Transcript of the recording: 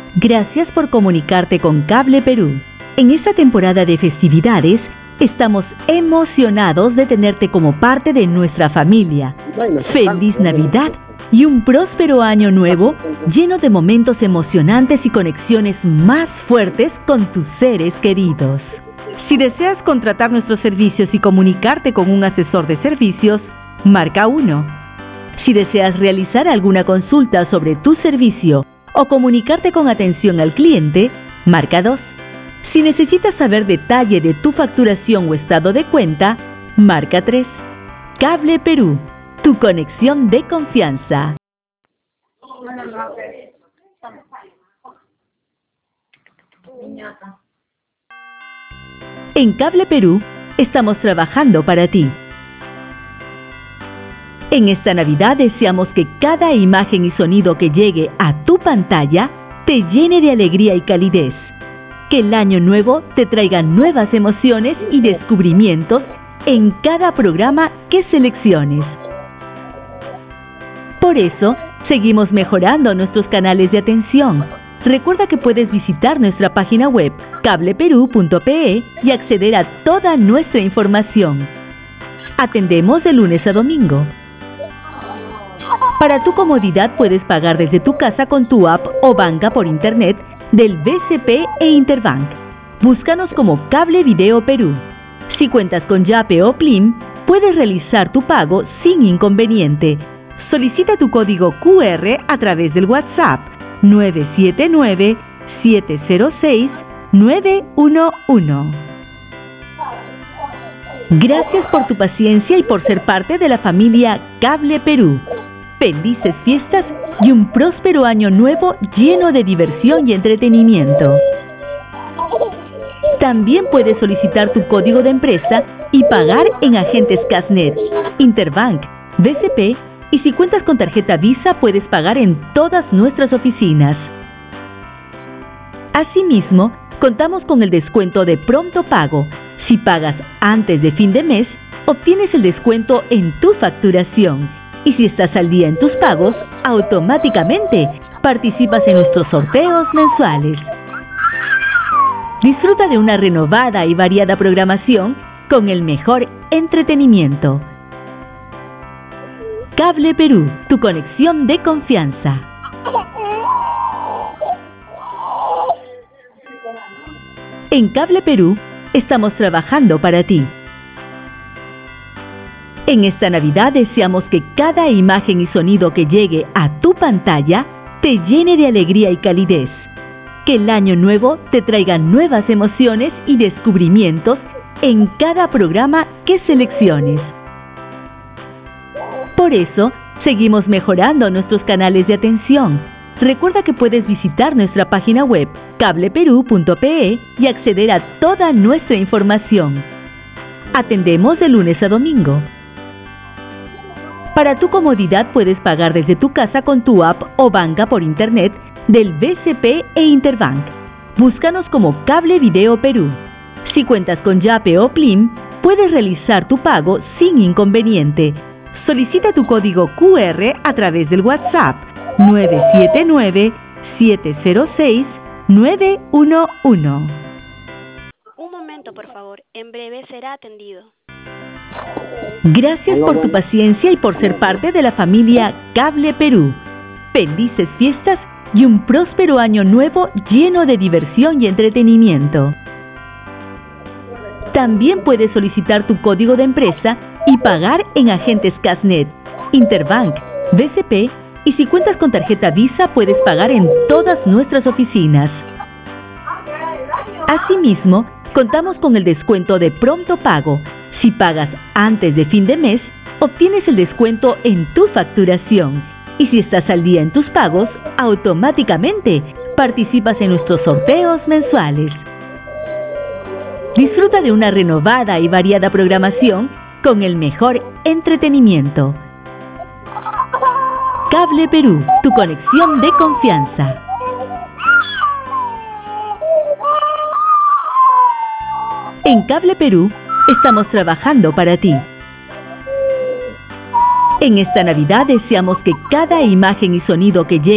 Gracias por comunicarte con Cable Perú. En esta temporada de festividades, estamos emocionados de tenerte como parte de nuestra familia. ¡Feliz Navidad! Y un próspero año nuevo, lleno de momentos emocionantes y conexiones más fuertes con tus seres queridos. Si deseas contratar nuestros servicios y comunicarte con un asesor de servicios, marca 1. Si deseas realizar alguna consulta sobre tu servicio o comunicarte con atención al cliente, marca 2. Si necesitas saber detalle de tu facturación o estado de cuenta, marca 3. Cable Perú, tu conexión de confianza. En Cable Perú, estamos trabajando para ti. En esta Navidad deseamos que cada imagen y sonido que llegue a tu pantalla te llene de alegría y calidez. Que el año nuevo te traiga nuevas emociones y descubrimientos en cada programa que selecciones. Por eso, seguimos mejorando nuestros canales de atención. Recuerda que puedes visitar nuestra página web cableperú.pe y acceder a toda nuestra información. Atendemos de lunes a domingo. Para tu comodidad puedes pagar desde tu casa con tu app o banca por internet del BCP e Interbank. Búscanos como Cable Video Perú. Si cuentas con Yape o Plim, puedes realizar tu pago sin inconveniente. Solicita tu código QR a través del WhatsApp 979-706-911. Gracias por tu paciencia y por ser parte de la familia Cable Perú. Felices fiestas y un próspero año nuevo lleno de diversión y entretenimiento. También puedes solicitar tu código de empresa y pagar en agentes Casnet, Interbank, BCP, y si cuentas con tarjeta Visa puedes pagar en todas nuestras oficinas. Asimismo, contamos con el descuento de pronto pago. Si pagas antes de fin de mes, obtienes el descuento en tu facturación. Y si estás al día en tus pagos, automáticamente participas en nuestros sorteos mensuales. Disfruta de una renovada y variada programación con el mejor entretenimiento. Cable Perú, tu conexión de confianza. En Cable Perú, estamos trabajando para ti. En esta Navidad deseamos que cada imagen y sonido que llegue a tu pantalla te llene de alegría y calidez. Que el año nuevo te traiga nuevas emociones y descubrimientos en cada programa que selecciones. Por eso, seguimos mejorando nuestros canales de atención. Recuerda que puedes visitar nuestra página web cableperú.pe y acceder a toda nuestra información. Atendemos de lunes a domingo. Para tu comodidad puedes pagar desde tu casa con tu app o banca por internet del BCP e Interbank. Búscanos como Cable Video Perú. Si cuentas con Yape o Plim, puedes realizar tu pago sin inconveniente. Solicita tu código QR a través del WhatsApp 979-706-911. Un momento, por favor. En breve será atendido. Gracias por tu paciencia y por ser parte de la familia Cable Perú. Felices fiestas y un próspero año nuevo lleno de diversión y entretenimiento. También puedes solicitar tu código de empresa y pagar en agentes Casnet, Interbank, BCP, y si cuentas con tarjeta Visa puedes pagar en todas nuestras oficinas. Asimismo, contamos con el descuento de pronto pago. Si pagas antes de fin de mes, obtienes el descuento en tu facturación. Y si estás al día en tus pagos, automáticamente participas en nuestros sorteos mensuales. Disfruta de una renovada y variada programación con el mejor entretenimiento. Cable Perú, tu conexión de confianza. En Cable Perú, estamos trabajando para ti. En esta Navidad deseamos que cada imagen y sonido que llegue